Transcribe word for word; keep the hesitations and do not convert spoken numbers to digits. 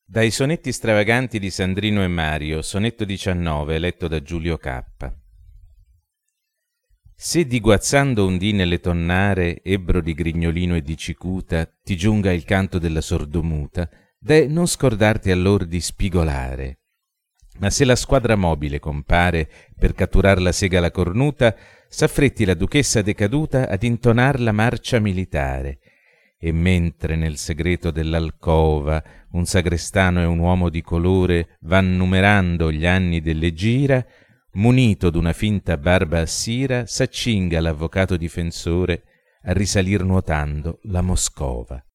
Dai sonetti stravaganti di Sandrino e Mario, sonetto diciannove, letto da Giulio K. Se diguazzando un dì nelle tonnare, ebbro di grignolino e di cicuta, ti giunga il canto della sordomuta, de non scordarti allor di spigolare. Ma se la squadra mobile compare, per catturar la sega la cornuta, s'affretti la duchessa decaduta ad intonar la marcia militare. E mentre nel segreto dell'alcova un sagrestano e un uomo di colore van numerando gli anni delle gira, munito d'una finta barba assira, s'accinga l'avvocato difensore a risalir nuotando la Moscova.